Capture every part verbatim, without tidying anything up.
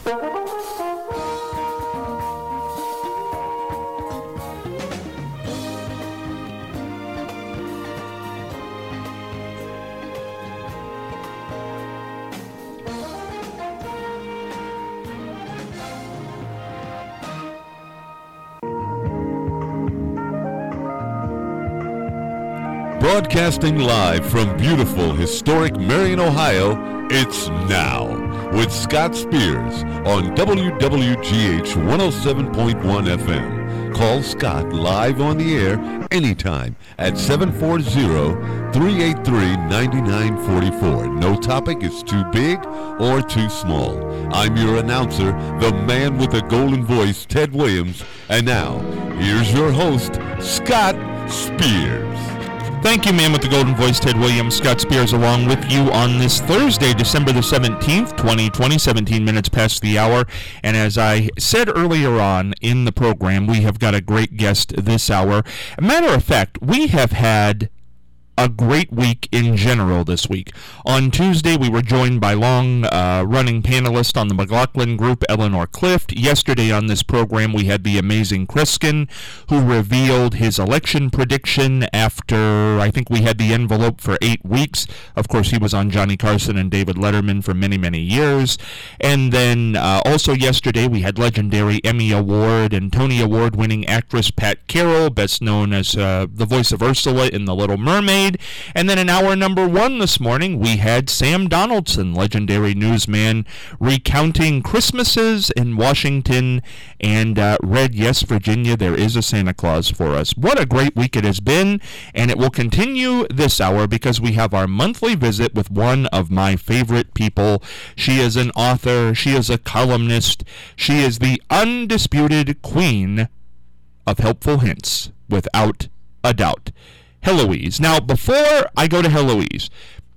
Broadcasting live from beautiful, historic Marion, Ohio, it's Now with Scott Spears on W W G H one oh seven point one F M. Call Scott live on the air anytime at seven four zero, three eight three, nine nine four four. No topic is too big or too small. I'm your announcer, the man with the golden voice, Ted Williams. And now, here's your host, Scott Spears. Thank you, man with the golden voice, Ted Williams. Scott Spears along with you on this Thursday, December the seventeenth, twenty twenty, seventeen minutes past the hour. And as I said earlier on in the program, we have got a great guest this hour. As a matter of fact, we have had a great week in general this week. On Tuesday, we were joined by long-running uh, panelist on the McLaughlin Group, Eleanor Clift. Yesterday on this program, we had the amazing Kriskin, who revealed his election prediction after, I think we had the envelope for eight weeks. Of course, he was on Johnny Carson and David Letterman for many, many years. And then uh, also yesterday, we had legendary Emmy Award and Tony Award-winning actress Pat Carroll, best known as uh, the voice of Ursula in The Little Mermaid. And then in hour number one this morning, we had Sam Donaldson, legendary newsman, recounting Christmases in Washington and uh, read, yes, Virginia, there is a Santa Claus for us. What a great week it has been, and it will continue this hour because we have our monthly visit with one of my favorite people. She is an author, she is a columnist, she is the undisputed queen of helpful hints, without a doubt. Heloise. Now, before I go to Heloise,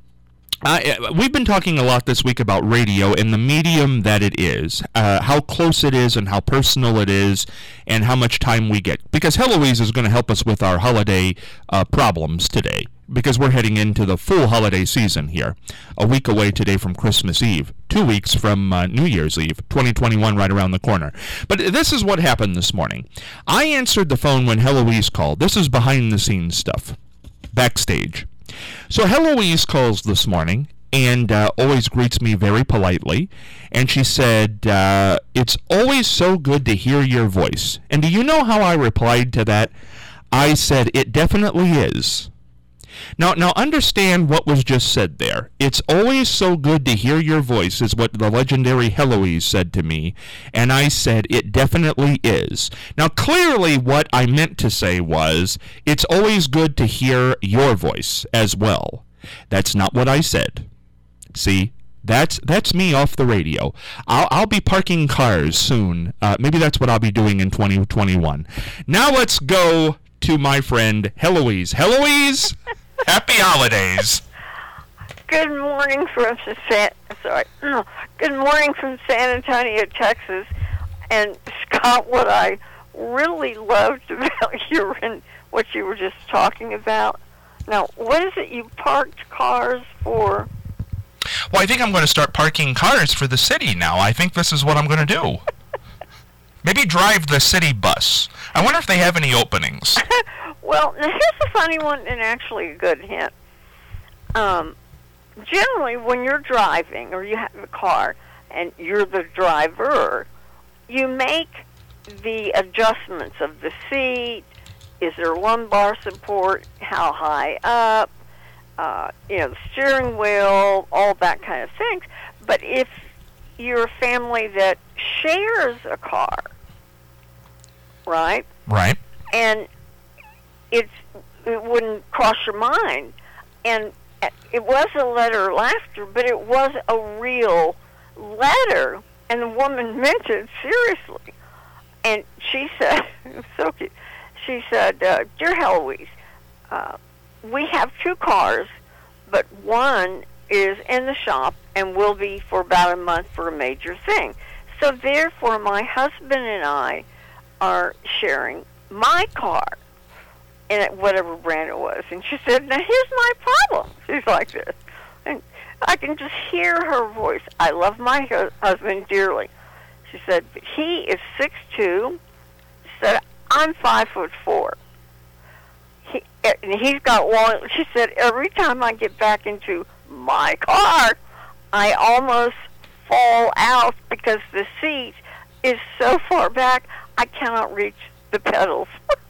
uh, we've been talking a lot this week about radio and the medium that it is, uh, how close it is and how personal it is, and how much time we get. Because Heloise is going to help us with our holiday uh, problems today, because we're heading into the full holiday season here, a week away today from Christmas Eve, two weeks from uh, New Year's Eve, twenty twenty-one right around the corner. But this is what happened this morning. I answered the phone when Heloise called. This is behind-the-scenes stuff, backstage. So Heloise calls this morning and uh, always greets me very politely, and she said, uh, it's always so good to hear your voice. And do you know how I replied to that? I said, it definitely is. Now, now understand what was just said there. It's always so good to hear your voice is what the legendary Heloise said to me, and I said it definitely is. Now, clearly what I meant to say was, it's always good to hear your voice as well. That's not what I said. See? That's that's me off the radio. I'll I'll be parking cars soon. Uh, maybe that's what I'll be doing in twenty twenty-one. Now let's go to my friend Heloise. Heloise, happy holidays. Good morning from San. Sorry. Good morning from San Antonio, Texas. And Scott, what I really loved about you and what you were just talking about. Now, what is it you parked cars for? Well, I think I'm going to start parking cars for the city now. I think this is what I'm going to do. Maybe drive the city bus. I wonder if they have any openings. Well, now here's a funny one and actually a good hint. Um, generally, when you're driving or you have a car and you're the driver, you make the adjustments of the seat. Is there lumbar support? How high up? Uh, you know, the steering wheel, all that kind of things. But if you're a family that shares a car, right? Right. And it's it wouldn't cross your mind. And it was a letter of laughter, but it was a real letter. And the woman meant it seriously. And she said, it was so cute, she said, uh, Dear Heloise, uh, we have two cars, but one is in the shop and will be for about a month for a major thing. So therefore, my husband and I are sharing my car, and whatever brand it was. And she said, now here's my problem. She's like this. And I can just hear her voice. I love my hu- husband dearly. She said, but he is six two. She said, I'm five foot four. He, and he's got long, she said, every time I get back into my car, I almost fall out because the seat is so far back, I cannot reach the pedals.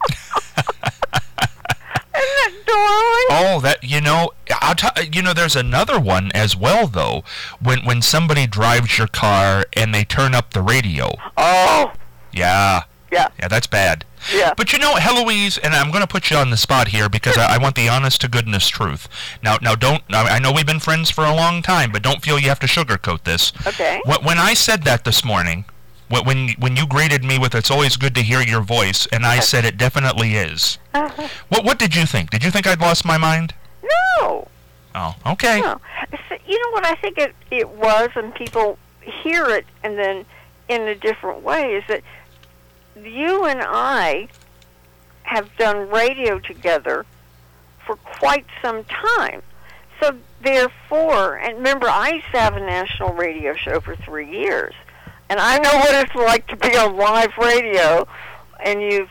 Isn't that darling? Oh, that, you know, I'll t- you know, there's another one as well, though, when when somebody drives your car and they turn up the radio. Oh. Yeah. Yeah. Yeah, that's bad. Yeah. But you know, Heloise, and I'm going to put you on the spot here because I, I want the honest to goodness truth. Now, now, don't. I know we've been friends for a long time, but don't feel you have to sugarcoat this. Okay. When, when I said that this morning, when when when you greeted me with "It's always good to hear your voice," and I said it definitely is. Uh-huh. What what did you think? Did you think I'd lost my mind? No. Oh, okay. No. You know what I think it it was, and people hear it, and then in a different way, is that you and I have done radio together for quite some time. So therefore, and remember, I used to have a national radio show for three years. And I know what it's like to be on live radio, and you've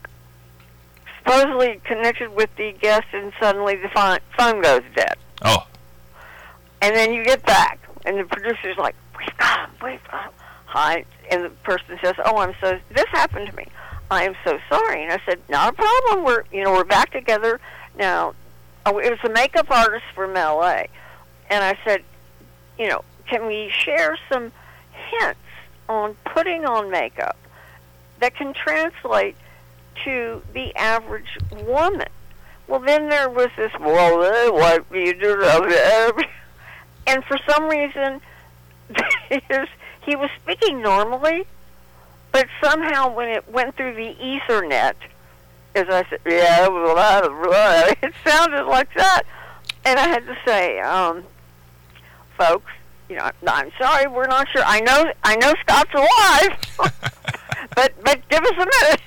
supposedly connected with the guest, and suddenly the phone, phone goes dead. Oh. And then you get back, and the producer's like, we've got him, we've got him. Hi. And the person says, oh, I'm so, this happened to me. I am so sorry. And I said, not a problem. We're, you know, we're back together now. Oh, it was a makeup artist from L A. And I said, you know, can we share some hints on putting on makeup that can translate to the average woman? Well, then there was this, well, uh, what do you do? And for some reason, his, he was speaking normally, but somehow when it went through the Ethernet, as I said, yeah, blah, blah, it sounded like that. And I had to say, um, folks, you know, I'm sorry, we're not sure. I know, I know Scott's alive, but but give us a minute.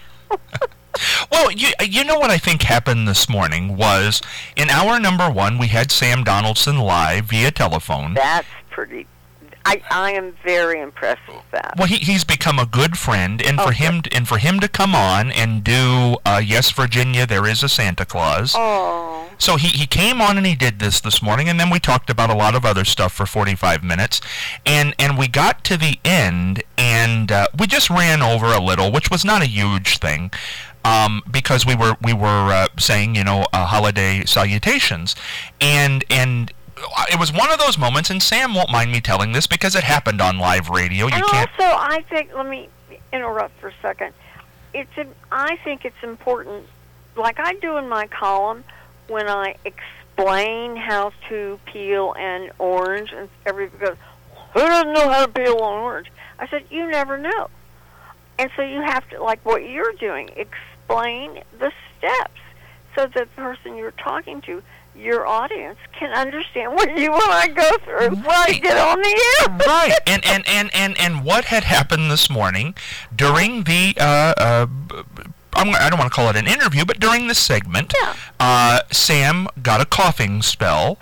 Well, you, you know what I think happened this morning was, in hour number one, we had Sam Donaldson live via telephone. That's pretty, I, I am very impressed with that. Well, he, he's become a good friend, and for Okay. him to, and for him to come on and do, uh, Yes, Virginia, There Is a Santa Claus. Oh. So he, he came on and he did this this morning, and then we talked about a lot of other stuff for forty-five minutes, and, and we got to the end, and uh, we just ran over a little, which was not a huge thing, um, because we were we were uh, saying, you know, uh, holiday salutations, and and it was one of those moments, and Sam won't mind me telling this because it happened on live radio. You And can't. also, I think, let me interrupt for a second. It's, I think it's important, like I do in my column, when I explain how to peel an orange, and everybody goes, who doesn't know how to peel an orange? I said, you never know. And so you have to, like what you're doing, explain the steps so that the person you're talking to, your audience, can understand what you and I go through Right. to get on the air. Right, and, and, and, and, and what had happened this morning during the, uh, uh, I'm, I don't want to call it an interview, but during the segment, Yeah. uh, Sam got a coughing spell,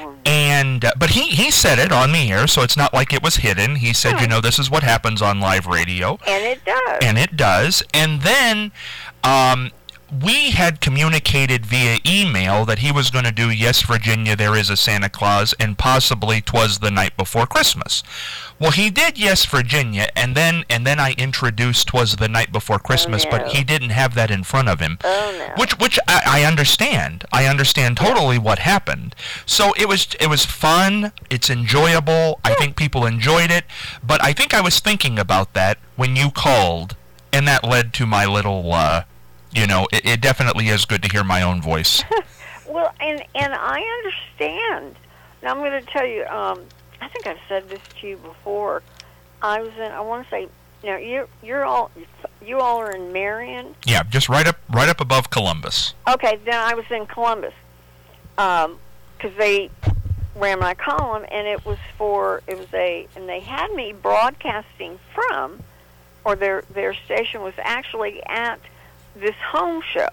and uh, but he, he said it on the air, so it's not like it was hidden. He said, you know, this is what happens on live radio. And it does. And it does. And then um, we had communicated via email that he was going to do Yes, Virginia, There Is a Santa Claus, and possibly 'Twas the Night Before Christmas. Well, he did Yes, Virginia, and then and then I introduced 'Twas the Night Before Christmas, no. but he didn't have that in front of him. Oh, no. Which which I, I understand. I understand totally what happened. So it was it was fun. It's enjoyable. I think people enjoyed it. But I think I was thinking about that when you called, and that led to my little, uh, you know, it, it definitely is good to hear my own voice. Well, and and I understand. Now I'm going to tell you. Um, I think I've said this to you before. I was in. I want to say. Now you're you're all you all are in Marion. Yeah, just right up right up above Columbus. Okay, then I was in Columbus, because they ran my column, and it was for it was a and they had me broadcasting from, or their their station was actually at this home show.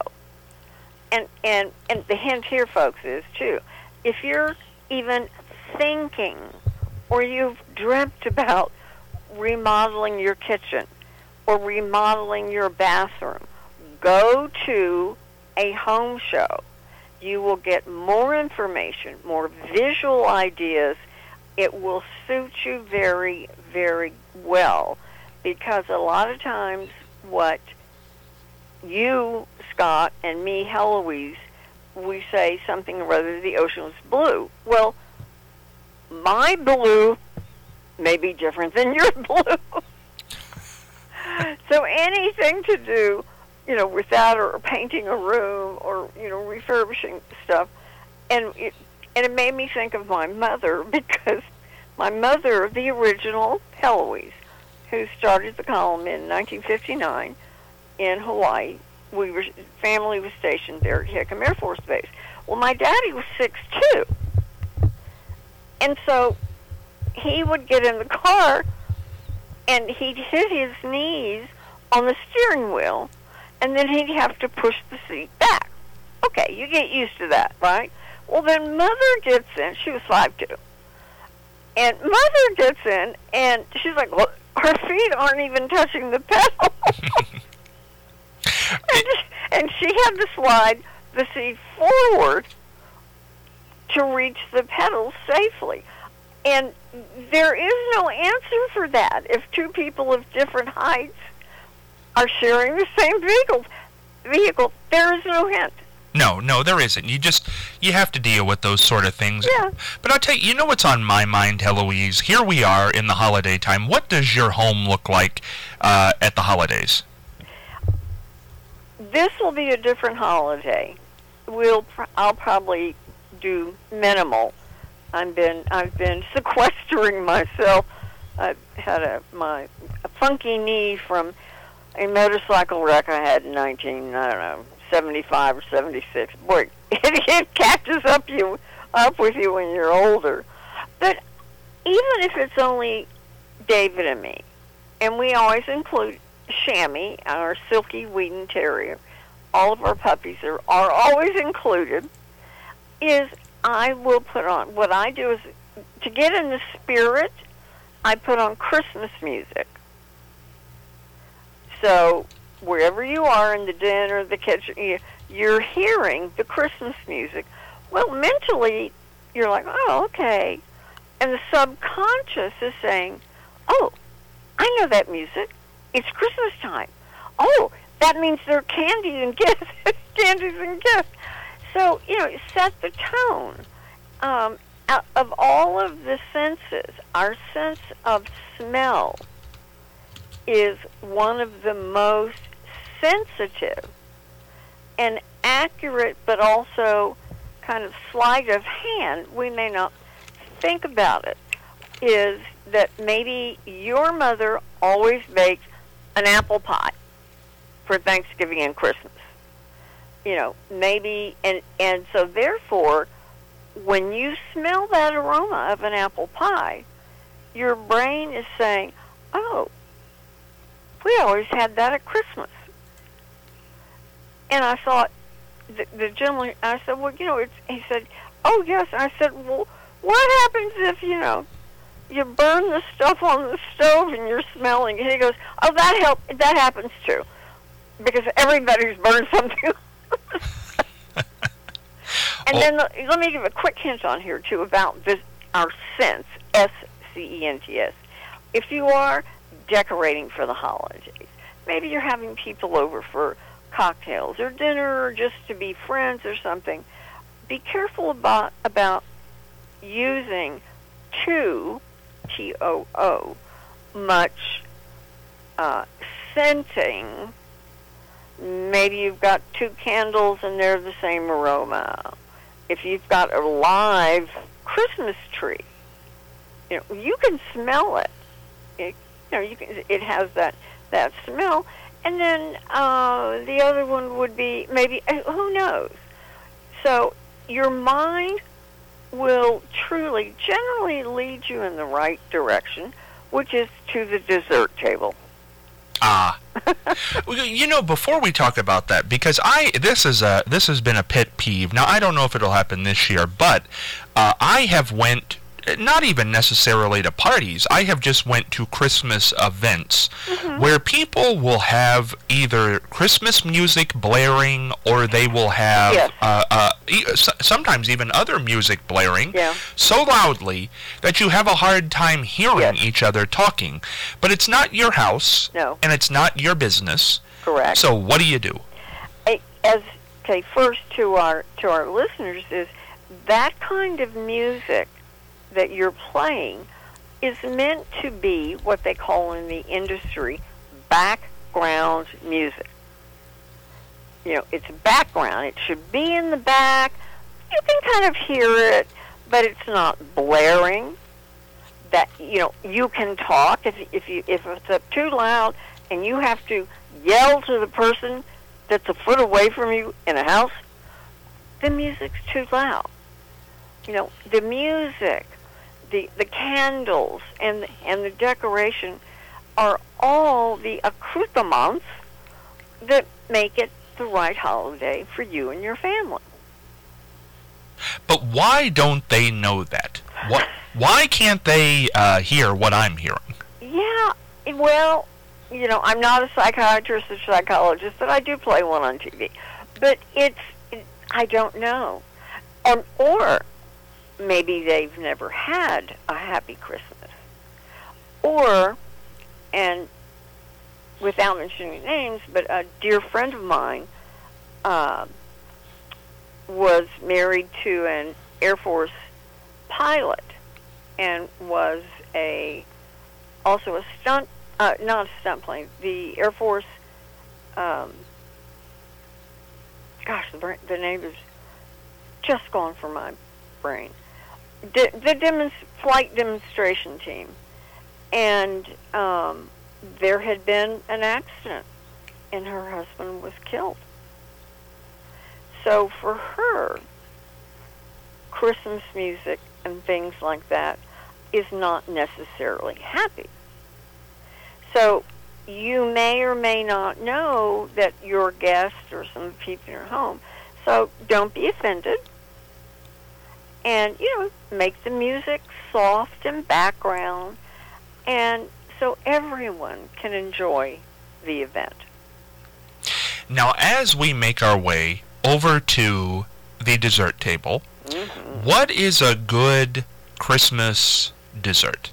And and and the hint here, folks, is too, if you're even thinking or you've dreamt about remodeling your kitchen or remodeling your bathroom, go to a home show. You will get more information, more visual ideas. It will suit you very, very well, because a lot of times what you, Scott, and me, Heloise, we say something or other, the ocean was blue. Well, my blue may be different than your blue. So anything to do, you know, with that, or painting a room, or, you know, refurbishing stuff. And it, and it made me think of my mother, because my mother, the original Heloise, who started the column in nineteen fifty-nine in Hawaii, we were family was stationed there at Hickam Air Force Base. Well, my daddy was six two, and so he would get in the car, and he'd hit his knees on the steering wheel, and then he'd have to push the seat back. Okay, you get used to that, right? Well, then Mother gets in. She was five two. And Mother gets in, and she's like, well, her feet aren't even touching the pedal. and, and she had to slide the seat forward to reach the pedals safely. And there is no answer for that. If two people of different heights are sharing the same vehicle, vehicle, there is no hint. No, no, there isn't. You just, you have to deal with those sort of things. Yeah. But I'll tell you, you know what's on my mind, Heloise? Here we are in the holiday time. What does your home look like uh, at the holidays? This will be a different holiday. We'll, pr- I'll probably do minimal. I've been, I've been sequestering myself. I've had a my a funky knee from a motorcycle wreck I had in nineteen, I don't know, seventy-five or seventy-six. Boy, it, it catches up you up with you when you're older. But even if it's only David and me, and we always include Shammy, our silky Wheaton Terrier, all of our puppies are, are always included, is I will put on, what I do is, to get in the spirit, I put on Christmas music. So wherever you are, in the den or the kitchen, you're hearing the Christmas music. Well, mentally, you're like, oh, okay. And the subconscious is saying, oh, I know that music. It's Christmas time. Oh, that means there are candy and gifts, candies and gifts. So, you know, set the tone. Um, of all of the senses, our sense of smell is one of the most sensitive and accurate, but also kind of sleight of hand, we may not think about it, is that maybe your mother always baked an apple pie for Thanksgiving and Christmas. You know, maybe, and, and so therefore, when you smell that aroma of an apple pie, your brain is saying, oh, we always had that at Christmas. And I thought, the, the gentleman, I said, well, you know, it's, he said, oh, yes. And I said, well, what happens if, you know, you burn the stuff on the stove and you're smelling it? He goes, oh, that help, that happens too, because everybody's burned something. And well, then the, let me give a quick hint on here, too, about this, our scents, S C E N T S. If you are decorating for the holidays, maybe you're having people over for cocktails or dinner or just to be friends or something, be careful about, about using too, T O O, much uh, scenting. Maybe you've got two candles and they're the same aroma. If you've got a live Christmas tree, you know, you can smell it. it you know, you can, it has that, that smell. And then uh, the other one would be maybe, who knows? So your mind will truly, generally lead you in the right direction, which is to the dessert table. Ah, you know, before we talk about that, because I this is a this has been a pet peeve. Now I don't know if it'll happen this year, but uh, I have went not even necessarily to parties. I have just went to Christmas events mm-hmm. where people will have either Christmas music blaring or they will have yes. uh, uh, e- sometimes even other music blaring yeah. so loudly that you have a hard time hearing yes. each other talking. But it's not your house, no. and it's not your business. Correct. So what do you do? As okay, first to our to our listeners is that kind of music that you're playing is meant to be what they call in the industry background music. You know, it's background. It should be in the back. You can kind of hear it, but it's not blaring. That you know, you can talk if if you if it's up too loud and you have to yell to the person that's a foot away from you in a house, the music's too loud. You know, the music, the the candles, and the, and the decoration are all the accoutrements that make it the right holiday for you and your family. But why don't they know that? What? Why can't they uh, hear what I'm hearing? Yeah, well, you know, I'm not a psychiatrist or psychologist, but I do play one on T V. But it's, it, I don't know. Um, or maybe they've never had a happy Christmas. Or, and without mentioning names, but a dear friend of mine uh, was married to an Air Force pilot and was a also a stunt, uh, not a stunt plane, the Air Force, um, gosh, the, brain, the name is just gone from my brain. De- the demonst- flight demonstration team. And um, there had been an accident, and her husband was killed. So for her, Christmas music and things like that is not necessarily happy. So you may or may not know that your guests or some people in your home. So don't be offended. And, you know, make the music soft and background, and so everyone can enjoy the event. Now, as we make our way over to the dessert table, mm-hmm. what is a good Christmas dessert?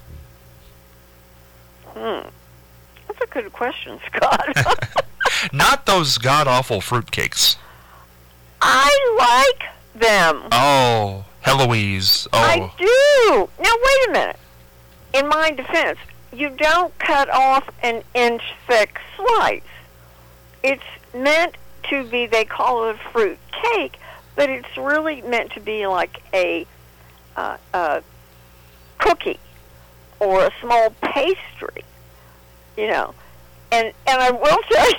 Hmm. That's a good question, Scott. Not those god-awful fruitcakes. I like them. Oh, Heloise. Oh. I do. Now, wait a minute. In my defense, you don't cut off an inch-thick slice. It's meant to be, they call it a fruit cake, but it's really meant to be like a, uh, a cookie or a small pastry, you know. And and I will tell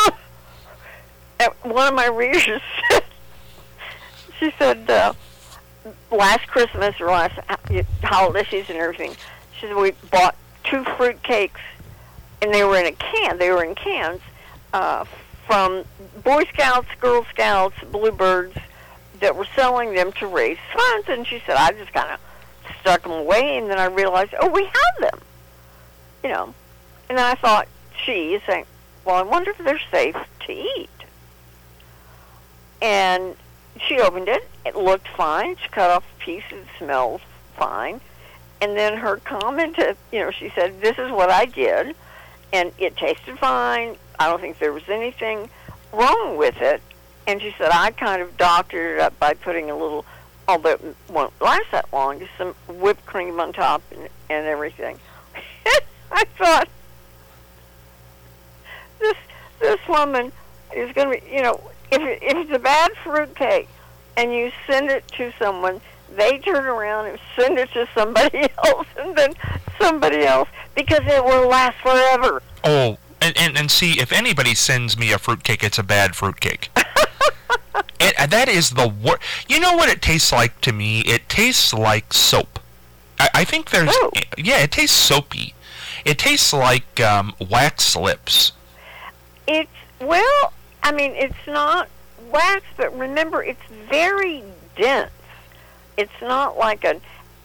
you, one of my readers said, she said, uh, last Christmas or last holiday season and everything, she said we bought two fruit cakes, and they were in a can. They were in cans uh, from Boy Scouts, Girl Scouts, Bluebirds that were selling them to raise funds. And she said, I just kind of stuck them away, and then I realized, oh, we have them, you know. And then I thought, she is saying, well, I wonder if they're safe to eat. And she opened it. It looked fine. She cut off a piece. It smelled fine. And then her comment, you know, she said, this is what I did, and it tasted fine. I don't think there was anything wrong with it. And she said, I kind of doctored it up by putting a little, although it won't last that long, just some whipped cream on top and, and everything. I thought, this this woman is going to be, you know, if, it, if it's a bad fruit cake and you send it to someone, they turn around and send it to somebody else and then somebody else, because it will last forever. Oh, and, and, and see, if anybody sends me a fruitcake, it's a bad fruitcake. it, that is the worst. You know what it tastes like to me? It tastes like soap. I, I think there's... Oh. Yeah, it tastes soapy. It tastes like um, wax lips. It's, well, I mean, it's not wax, but remember, it's very dense. It's not like an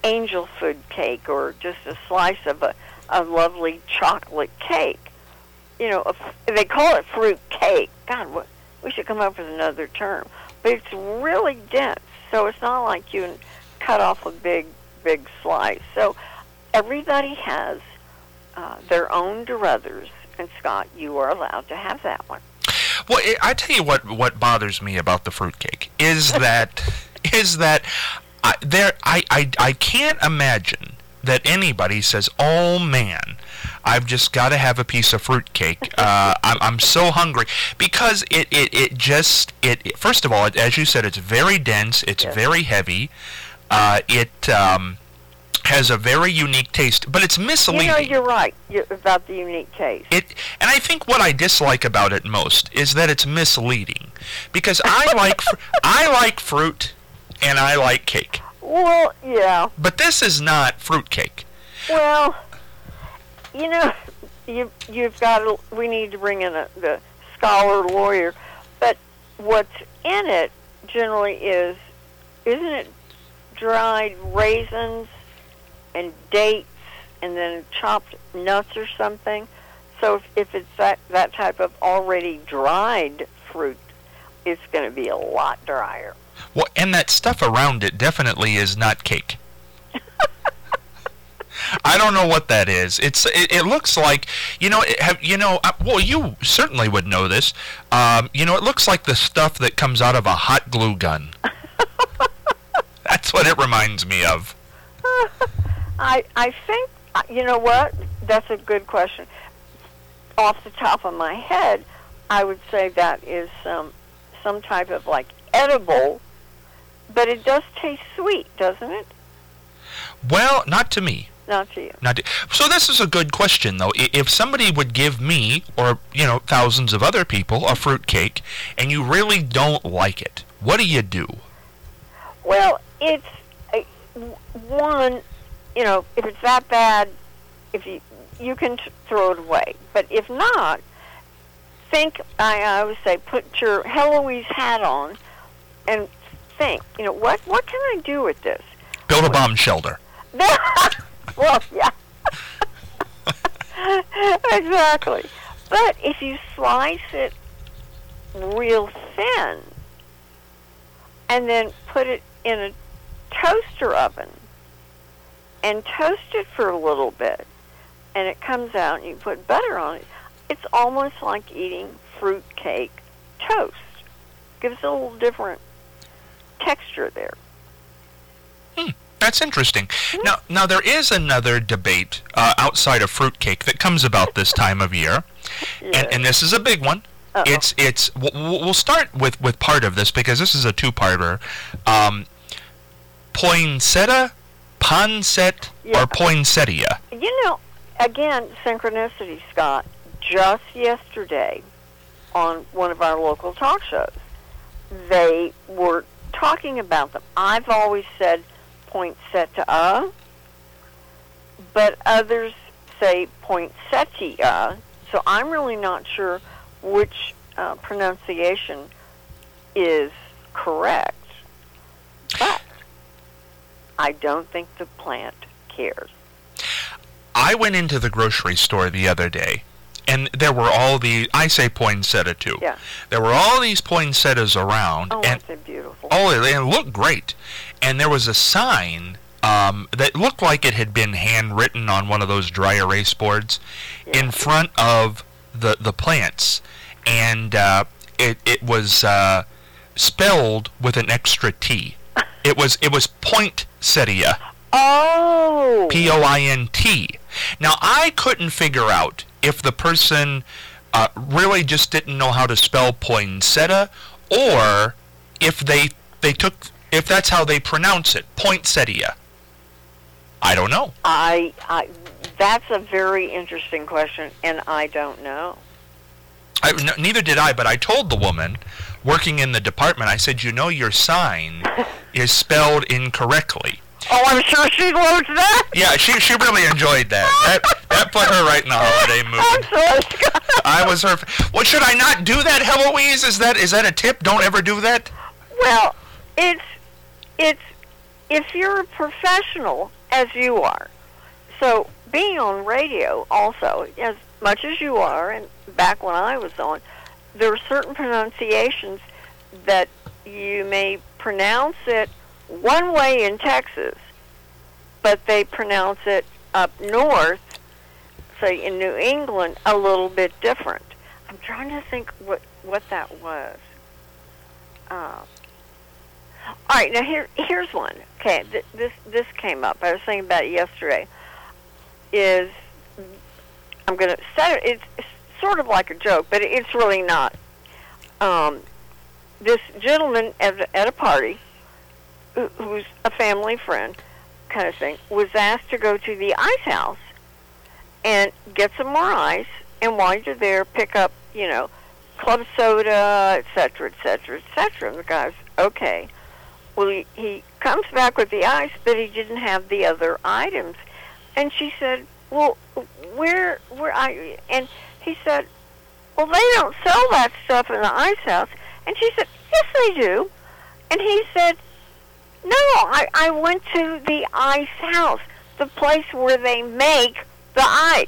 angel food cake or just a slice of a, a lovely chocolate cake. You know, a, they call it fruit cake. God, what, we should come up with another term. But it's really dense, so it's not like you can cut off a big, big slice. So everybody has uh, their own druthers, and Scott, you are allowed to have that one. Well, I tell you what. What bothers me about the fruitcake is that is that I, there. I, I I can't imagine that anybody says, "Oh man, I've just got to have a piece of fruitcake. Uh, I'm I'm so hungry," because it it, it just it, it. First of all, as you said, it's very dense. It's yes. very heavy. Uh, it um, has a very unique taste, but it's misleading. You know, you're right you're, about the unique taste. It, and I think what I dislike about it most is that it's misleading, because I like fr- I like fruit, and I like cake. Well, yeah. But this is not fruitcake. Well, you know, you you've got to, we need to bring in a, the scholar lawyer, but what's in it generally is, isn't it dried raisins and dates and then chopped nuts or something? So if, if it's that, that type of already dried fruit, it's going to be a lot drier. Well, and that stuff around it definitely is not cake. I don't know what that is. It's it, it looks like, you know, it have you know, uh, well, you certainly would know this. Um, you know, it looks like the stuff that comes out of a hot glue gun. That's what it reminds me of. I I think, you know what? That's a good question. Off the top of my head, I would say that is some some type of like edible, but it does taste sweet, doesn't it? Well, not to me. Not to you. Not to, so this is a good question, though. If somebody would give me, or, you know, thousands of other people, a fruit cake, and you really don't like it, what do you do? Well, it's, uh, one, you know, if it's that bad, if you you can t- throw it away. But if not, think, I, I always say, put your Heloise hat on and think, you know, what, what can I do with this? Build a bomb shelter. Well, yeah. Exactly. But if you slice it real thin and then put it in a toaster oven and toast it for a little bit, and it comes out and you put butter on it, it's almost like eating fruit cake toast. Gives it a little different texture there. Hmm. That's interesting. Mm-hmm. Now, now there is another debate uh, outside of fruitcake that comes about this time of year, yes. and, and this is a big one. Uh-oh. It's it's. We'll, we'll start with, with part of this because this is a two-parter. Um, poinsettia, pancetta, yeah. or poinsettia. You know, again, synchronicity, Scott. Just yesterday, on one of our local talk shows, they were talking about them. I've always said poinsettia, but others say poinsettia, so I'm really not sure which uh, pronunciation is correct. But I don't think the plant cares. I went into the grocery store the other day, and there were all the, I say poinsettia too. Yeah. There were all these poinsettias around. Oh, and, they're beautiful. Oh, they looked great. And there was a sign um, that looked like it had been handwritten on one of those dry erase boards yeah. in front of the, the plants. And uh, it, it was uh, spelled with an extra T. It was, it was poinsettia. Oh! P O I N T. Now, I couldn't figure out if the person uh, really just didn't know how to spell poinsettia, or if they they took if that's how they pronounce it, poinsettia. I don't know. I, I that's a very interesting question, and I don't know. I, n- neither did I, but I told the woman working in the department, I said, you know, your sign is spelled incorrectly. Oh, I'm sure she loved that. Yeah, she she really enjoyed that. That that put her right in the holiday mood. I'm sorry, Scott. I was her. Well, should I not do that, Heloise? Is that is that a tip? Don't ever do that. Well, it's it's if you're a professional, as you are, so being on radio also, as much as you are, and back when I was on, there are certain pronunciations that you may pronounce it one way in Texas, but they pronounce it up north, say in New England, a little bit different. I'm trying to think what, what that was. Uh, all right, now here here's one. Okay, th- this this came up. I was thinking about it yesterday. Is I'm going to say it, it's, it's sort of like a joke, but it's really not. Um, this gentleman at, at a party, who, who's a family friend, kind of thing, was asked to go to the ice house and get some more ice, and while you're there, pick up, you know, club soda, et cetera, et cetera, et cetera. And the guy's, okay. Well, he, he comes back with the ice, but he didn't have the other items. And she said, well, where, where I, and he said, well, they don't sell that stuff in the ice house. And she said, yes, they do. And he said, no, I, I went to the ice house, the place where they make the ice.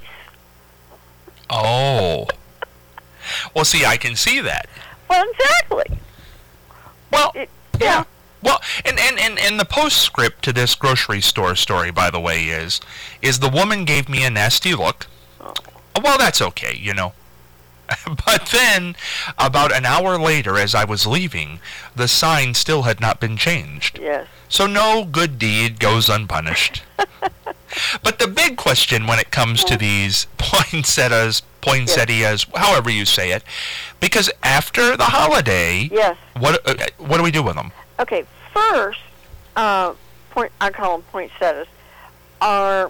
Oh. Well, see, I can see that. Well, exactly. Well, it, yeah. yeah. Well, and, and, and, and the postscript to this grocery store story, by the way, is is the woman gave me a nasty look. Oh. Well, that's okay, you know. But then, about an hour later, as I was leaving, the sign still had not been changed. Yes. So no good deed goes unpunished. But the big question when it comes to these poinsettias, poinsettias, yes. however you say it, because after the holiday, yes. what uh, what do we do with them? Okay, first, uh, point I call them poinsettias, are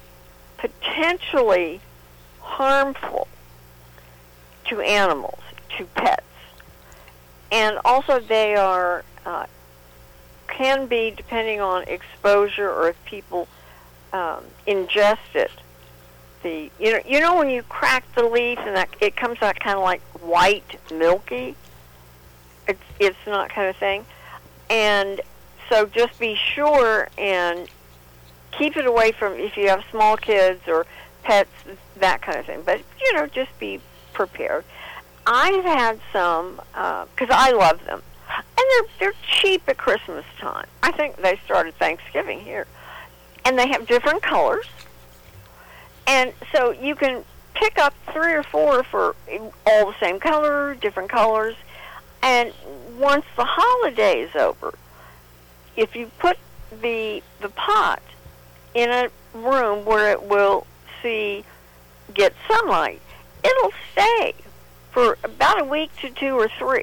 potentially harmful to animals, to pets. And also they are, uh, can be, depending on exposure or if people um, ingest it. The, you know, you know when you crack the leaf and that, it comes out kind of like white, milky? It's, it's not kind of thing. And so just be sure and keep it away from, if you have small kids or pets, that kind of thing. But, you know, just be prepared. I've had some, because uh, I love them. And they're, they're cheap at Christmas time. I think they started Thanksgiving here. And they have different colors. And so you can pick up three or four for all the same color, different colors. And once the holiday is over, if you put the the pot in a room where it will see get sunlight, it'll stay for about a week to two or three.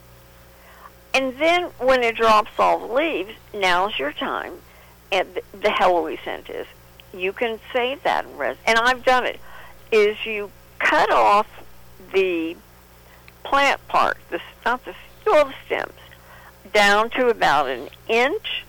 And then when it drops all the leaves, now's your time. And the, the hell we sent is, you can save that and rest. And I've done it, is you cut off the plant part, the, not the, well, the stems, down to about an inch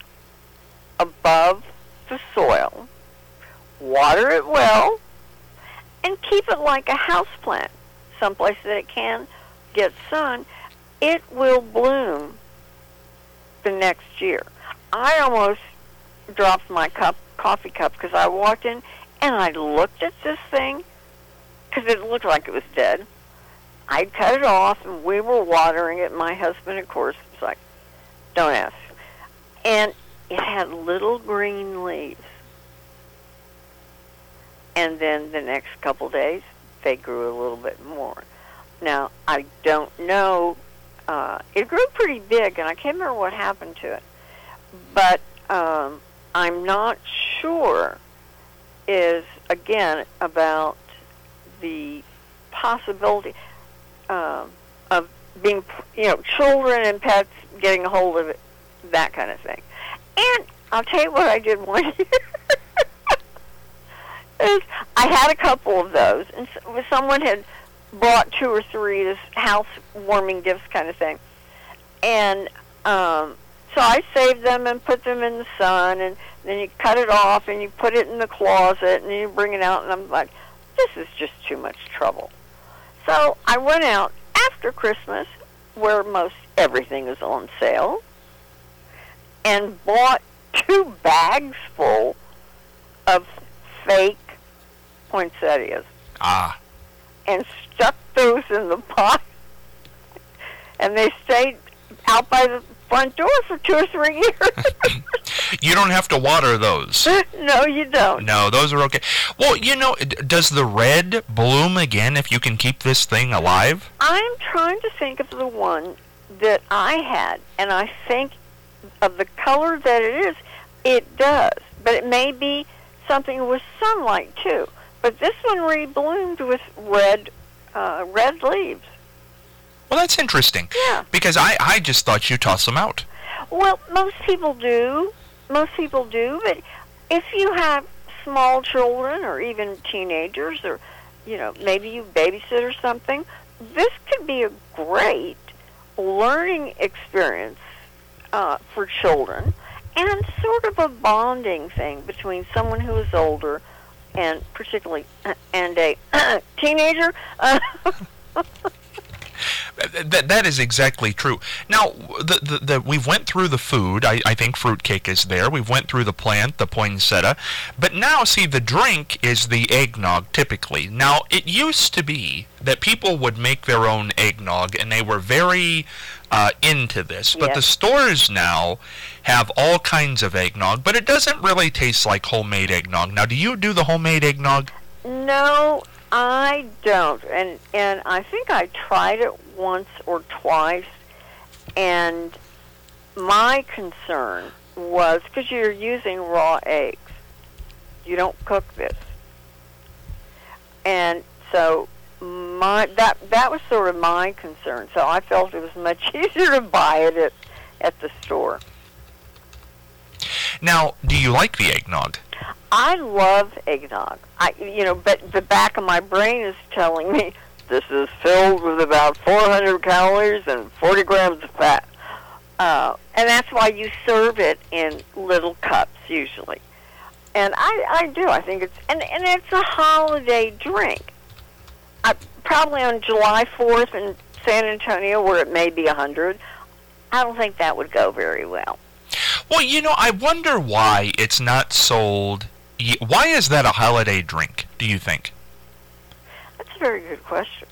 above the soil. Water it well, and keep it like a house plant, someplace that it can get sun. It will bloom the next year. I almost dropped my cup, coffee cup, because I walked in and I looked at this thing because it looked like it was dead. I cut it off and we were watering it. My husband, of course, was like, don't ask. And it had little green leaves. And then the next couple days, they grew a little bit more. Now, I don't know. Uh, it grew pretty big, and I can't remember what happened to it. But um, I'm not sure is, again, about the possibility uh, of being, you know, children and pets getting a hold of it, that kind of thing. And I'll tell you what I did one year. is I had a couple of those, and someone had bought two or three as housewarming gifts kind of thing. And um, so I saved them and put them in the sun, and then you cut it off and you put it in the closet, and then you bring it out, and I'm like, this is just too much trouble. So I went out after Christmas, where most everything is on sale, and bought two bags full of fake poinsettias. Ah. And stuck those in the pot. And they stayed out by the front door for two or three years. You don't have to water those. No, you don't. No, those are okay. Well, you know, d- does the red bloom again if you can keep this thing alive? I'm trying to think of the one that I had, and I think of the color that it is, it does. But it may be something with sunlight, too. But this one rebloomed with red, uh, red leaves. Well, that's interesting. Yeah. Because I, I just thought you toss them out. Well, most people do. Most people do. But if you have small children or even teenagers or, you know, maybe you babysit or something, this could be a great learning experience uh, for children and sort of a bonding thing between someone who is older and particularly uh, and a uh, teenager. Uh, That that is exactly true. Now, the, the, the we've went through the food. I, I think fruitcake is there. We've went through the plant, the poinsettia. But now, see, the drink is the eggnog, typically. Now, it used to be that people would make their own eggnog, and they were very uh, into this. But Yes. the stores now have all kinds of eggnog, but it doesn't really taste like homemade eggnog. Now, do you do the homemade eggnog? No, I don't, and and I think I tried it once or twice, and my concern was because you're using raw eggs, you don't cook this, and so my that that was sort of my concern. So I felt it was much easier to buy it at at the store. Now, do you like the eggnog? I love eggnog. I, you know, but the back of my brain is telling me this is filled with about four hundred calories and forty grams of fat. Uh, and that's why you serve it in little cups usually. And I, I do. I think it's, and, and it's a holiday drink. I, probably on July fourth in San Antonio where it may be one hundred, I don't think that would go very well. Well, you know, I wonder why it's not sold. y- Why is that a holiday drink, do you think? That's a very good question.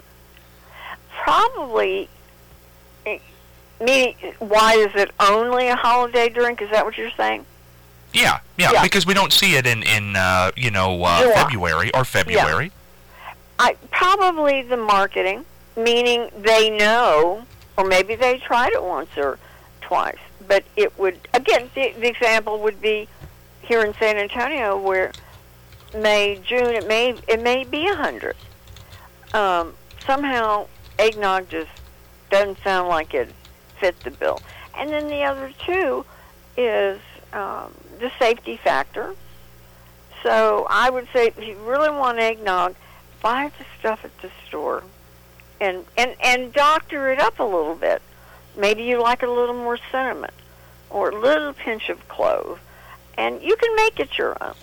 Probably, eh, meaning, why is it only a holiday drink? Is that what you're saying? Yeah, yeah, Yeah. because we don't see it in, in uh, you know, uh, July. February or February. I probably the marketing, meaning they know, or maybe they tried it once or twice. But it would, again, the, the example would be here in San Antonio where May, June, it may it may be one hundred. Um, somehow, eggnog just doesn't sound like it fit the bill. And then the other two is um, the safety factor. So I would say if you really want eggnog, buy the stuff at the store and, and, and doctor it up a little bit. Maybe you like a little more cinnamon or a little pinch of clove, and you can make it your own.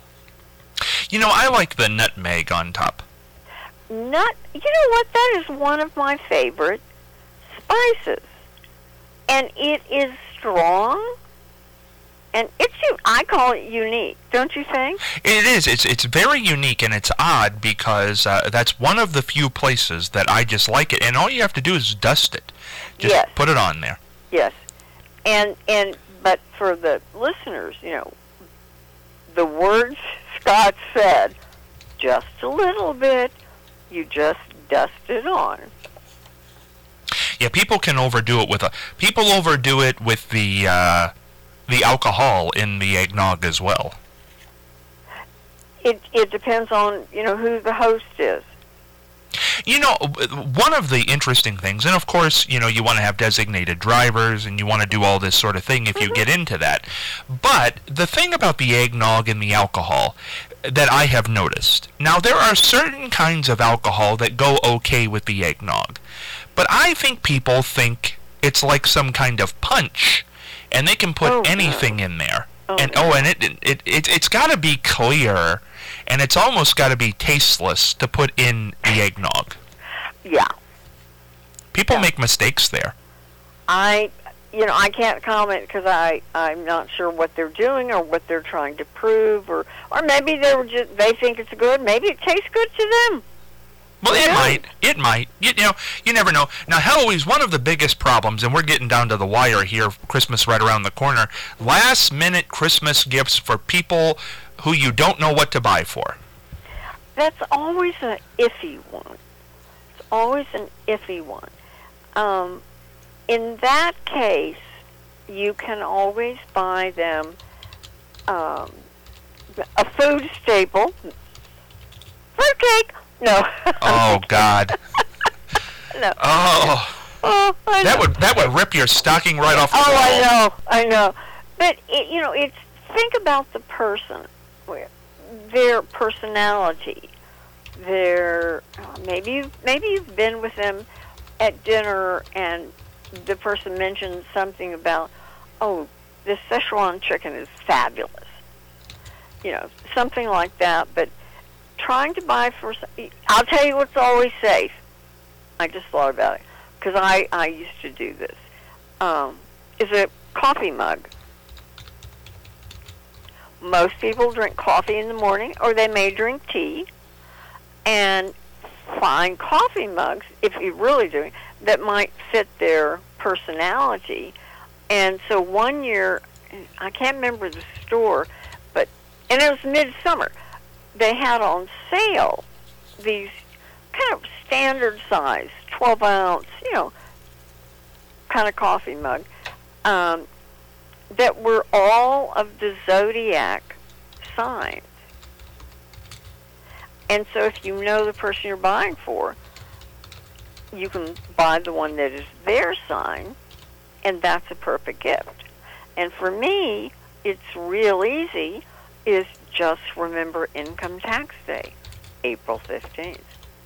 You know, I like the nutmeg on top. Nut, you know what? That is one of my favorite spices, and it is strong, and it's I call it unique. Don't you think? It is. It's it's very unique, and it's odd because uh, that's one of the few places that I just like it, and all you have to do is dust it. Just Yes. put it on there. Yes, and and but for the listeners, you know, the words Scott said, just a little bit. You just dust it on. Yeah, people can overdo it with a. People overdo it with the uh, the alcohol in the eggnog as well. It it depends on, you know, who the host is. You know, one of the interesting things, and of course, you know, you want to have designated drivers, and you want to do all this sort of thing if you get into that. But the thing about the eggnog and the alcohol that I have noticed, now there are certain kinds of alcohol that go okay with the eggnog, but I think people think it's like some kind of punch, and they can put Oh, anything no. in there. Oh, and no. oh, and it it, it it's got to be clear, and it's almost got to be tasteless to put in the eggnog. Yeah. People Yeah. make mistakes there. I, you know, I can't comment because I I'm not sure what they're doing or what they're trying to prove, or or maybe they were just they think it's good. Maybe it tastes good to them. Well, it Yeah. might. It might. You, you know, you never know. Now, Halloween's one of the biggest problems, and we're getting down to the wire here. Christmas right around the corner. Last-minute Christmas gifts for people who you don't know what to buy for. That's always an iffy one. It's always an iffy one. Um, in that case, you can always buy them um, a food staple. Fruitcake. No. Oh God. No. Oh. Oh, I That know. would that would rip your stocking right off the Oh, wall. I know. I know. But it, you know, it's think about the person, their personality, their uh, maybe you've, maybe you've been with them at dinner and the person mentioned something about, oh, this Szechuan chicken is fabulous. You know, something like that. But trying to buy for, I'll tell you what's always safe. I just thought about it because I, I used to do this. Um, is a coffee mug. Most people drink coffee in the morning, or they may drink tea, and find coffee mugs, if you're really doing, that might fit their personality. And so one year, I can't remember the store, but, and it was midsummer, they had on sale these kind of standard size, twelve ounce, you know, kind of coffee mug, um, that were all of the zodiac signs. And so if you know the person you're buying for, you can buy the one that is their sign, and that's a perfect gift. And for me, it's real easy, is just remember Income Tax Day, April fifteenth.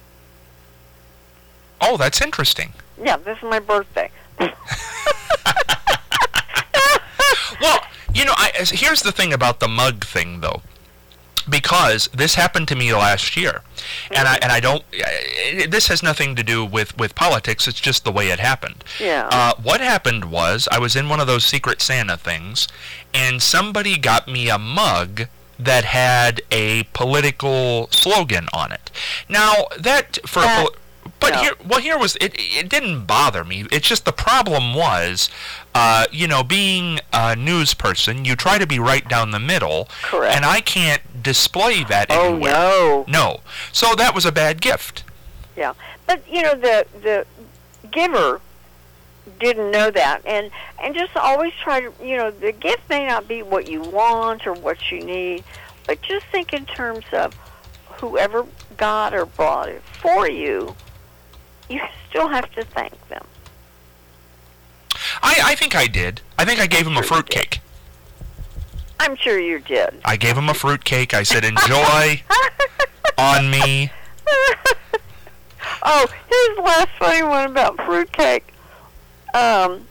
Oh, that's interesting. Yeah, this is my birthday. Well, you know, I, as- here's the thing about the mug thing, though, because this happened to me last year, and I and I don't. uh, This has nothing to do with, with politics. It's just the way it happened. Yeah. Uh, what happened was I was in one of those Secret Santa things, and somebody got me a mug that had a political slogan on it. Now that for. That- a poli- But No. here, well, here was it. It didn't bother me. It's just the problem was, uh, you know, being a news person, you try to be right down the middle, Correct. and I can't display that Oh, anywhere. no. No. So that was a bad gift. Yeah, but you know the the giver didn't know that, and and just always try to, you know, the gift may not be what you want or what you need, but just think in terms of whoever got or bought it for you. You still have to thank them. I, I think I did. I think I gave him a Sure you fruitcake. I'm sure you did. I gave him a fruitcake. I said, enjoy on me. Oh, here's the last funny one about fruitcake. Um,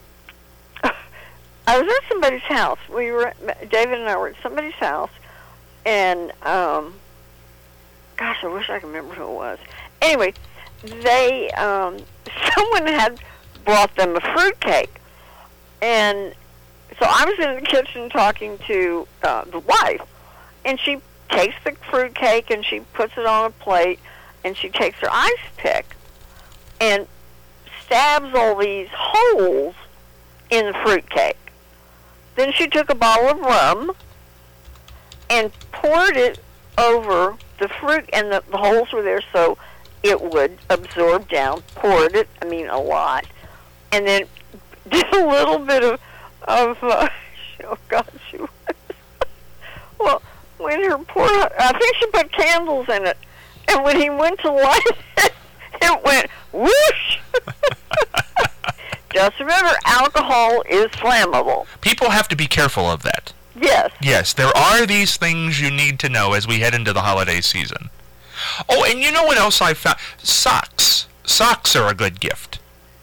I was at somebody's house. We were, David and I were at somebody's house, and um, gosh, I wish I could remember who it was. Anyway, they, um, someone had brought them a fruitcake, and so I was in the kitchen talking to uh, the wife, and she takes the fruitcake and she puts it on a plate, and she takes her ice pick and stabs all these holes in the fruitcake. Then she took a bottle of rum and poured it over the fruit, and the, the holes were there so it would absorb down. Poured it, I mean a lot, and then did a little bit of, of uh, oh God, she was, well, when her pour, I think she put candles in it, and when he went to light it, it went whoosh. Just remember, alcohol is flammable. People have to be careful of that. Yes. Yes, there are these things you need to know as we head into the holiday season. Oh, and you know what else I found? Socks. Socks are a good gift.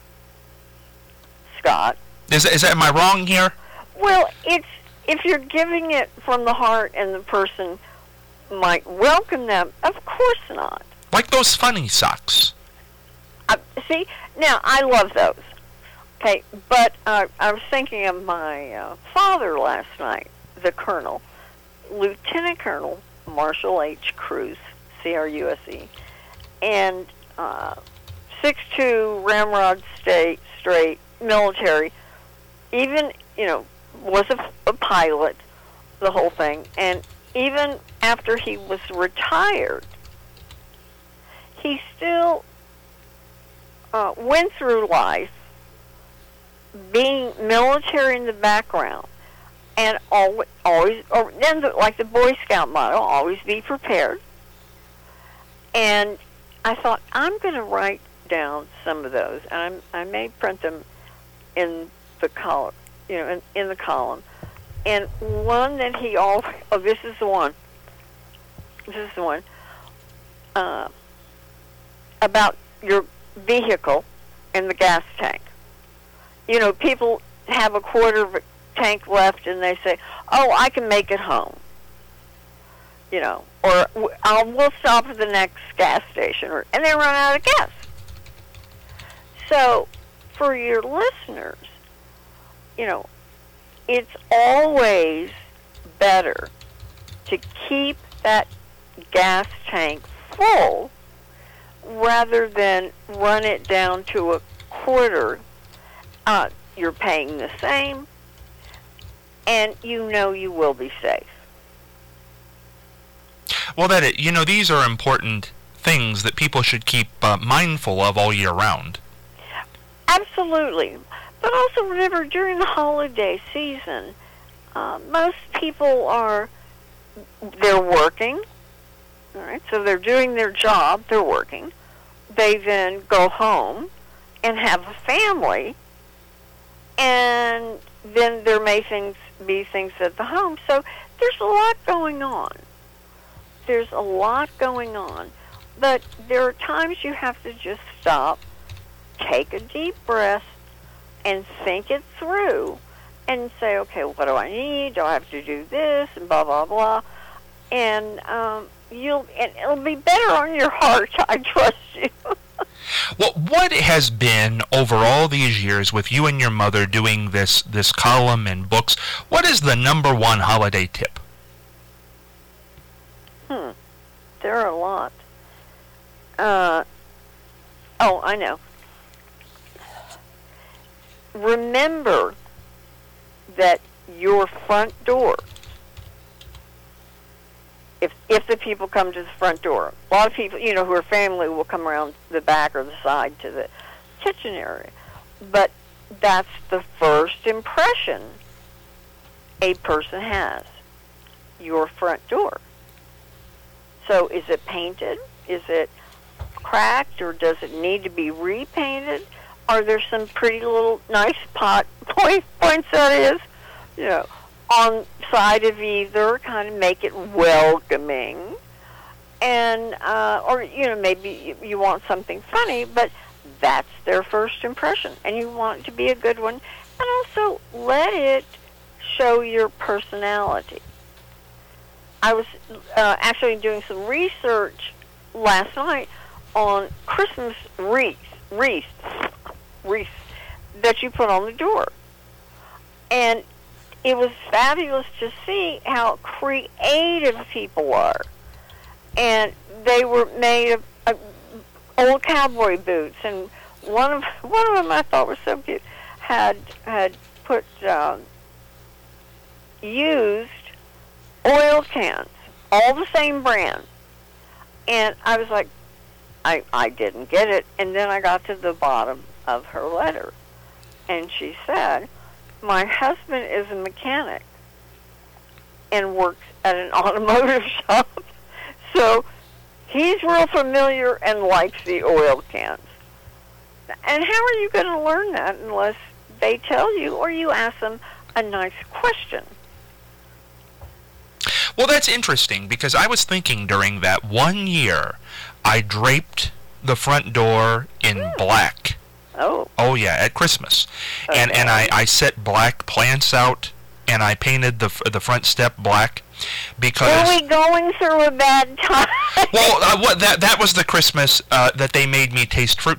Scott. Is, is that, am I wrong here? Well, it's if you're giving it from the heart and the person might welcome them, of course not. Like those funny socks. I, see, now I love those. Okay, but uh, I was thinking of my uh, father last night, the colonel, Lieutenant Colonel Marshall H. Cruz, C R U S E, and uh, six two Ramrod State straight military. Even you know was a, a pilot, the whole thing, and even after he was retired, he still uh, went through life being military in the background, and always, always or then the, like the Boy Scout motto, always be prepared. And I thought, I'm going to write down some of those, and I'm, I may print them in the column, you know, in, in the column. And one that he always, oh, this is the one. This is the one. Uh, about your vehicle and the gas tank. You know, people have a quarter of a tank left and they say, oh, I can make it home. You know, or I'll, we'll stop at the next gas station, or, and they run out of gas. So, for your listeners, you know, it's always better to keep that gas tank full rather than run it down to a quarter. Uh, you're paying the same, and you know you will be safe. Well, that it, you know, these are important things that people should keep uh, mindful of all year round. Absolutely. But also remember, during the holiday season, uh, most people are, they're working, all right, so they're doing their job, they're working. They then go home and have a family, and then there may things be things at the home. So there's a lot going on. There's a lot going on. But there are times you have to just stop, take a deep breath, and think it through, and say, okay, what do I need? Do I have to do this? And blah, blah, blah. And um, you'll, and it'll be better on your heart, I trust you. Well, what has been, over all these years, with you and your mother doing this, this column and books, what is the number one holiday tip? Hmm. There are a lot. Uh, oh, I know. Remember that your front door, if if the people come to the front door, a lot of people, you know, who are family will come around the back or the side to the kitchen area. But that's the first impression a person has, your front door. So is it painted? Is it cracked, or does it need to be repainted? Are there some pretty little nice pot point, points, that is, you know, on side of either, kind of make it welcoming. And, uh, or, you know, maybe you, you want something funny, but that's their first impression, and you want it to be a good one. And also let it show your personality. I was uh, actually doing some research last night on Christmas wreaths, wreaths, wreaths that you put on the door. And it was fabulous to see how creative people are. And they were made of uh, old cowboy boots, and one of one of them I thought was so cute had had put uh, used oil cans, all the same brand. And I was like, I I didn't get it. And then I got to the bottom of her letter, and she said, my husband is a mechanic and works at an automotive shop, so he's real familiar and likes the oil cans. And how are you going to learn that unless they tell you or you ask them a nice question? Well, that's interesting, because I was thinking during that one year, I draped the front door in mm. black. Oh. Oh, yeah, at Christmas. Okay. And and I, I set black plants out, and I painted the the front step black, because... Were we going through a bad time? Well, uh, what that that was the Christmas uh, that they made me taste fruitcake.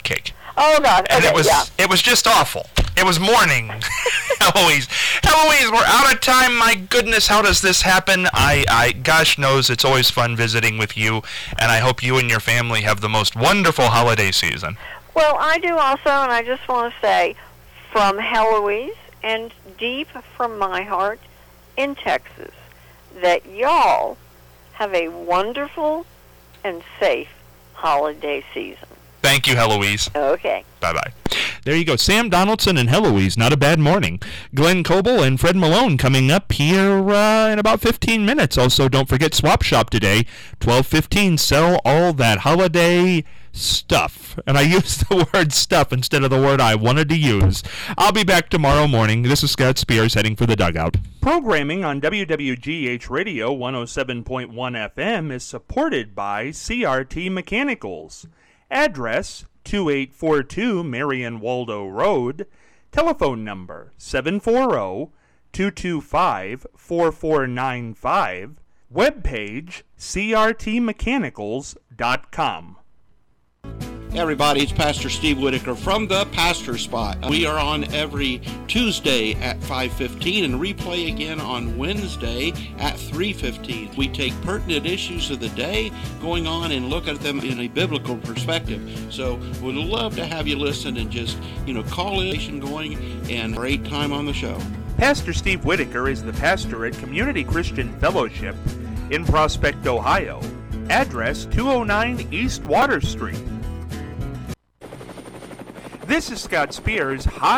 Oh God! And Okay, it was yeah. it was just awful. It was morning. Eloise, Eloise, we're out of time. My goodness, how does this happen? I, I, gosh knows, it's always fun visiting with you, and I hope you and your family have the most wonderful holiday season. Well, I do also, and I just want to say, from Heloise and deep from my heart in Texas, that y'all have a wonderful and safe holiday season. Thank you, Heloise. Okay. Bye-bye. There you go. Sam Donaldson and Heloise, not a bad morning. Glenn Coble and Fred Malone coming up here uh, in about fifteen minutes. Also, don't forget Swap Shop today, twelve fifteen. Sell all that holiday stuff. And I used the word stuff instead of the word I wanted to use. I'll be back tomorrow morning. This is Scott Spears heading for the dugout. Programming on W W G H Radio one oh seven point one F M is supported by C R T Mechanicals. Address two eight four two Marion Waldo Road. Telephone number seven four zero, two two five, four four nine five. Webpage c r t mechanicals dot com. Hey everybody, it's Pastor Steve Whitaker from the Pastor Spot. We are on every Tuesday at five fifteen and replay again on Wednesday at three fifteen. We take pertinent issues of the day going on and look at them in a biblical perspective. So we'd love to have you listen and just, you know, call in going and great time on the show. Pastor Steve Whitaker is the pastor at Community Christian Fellowship in Prospect, Ohio. Address two oh nine East Water Street. This is Scott Spears. Hi.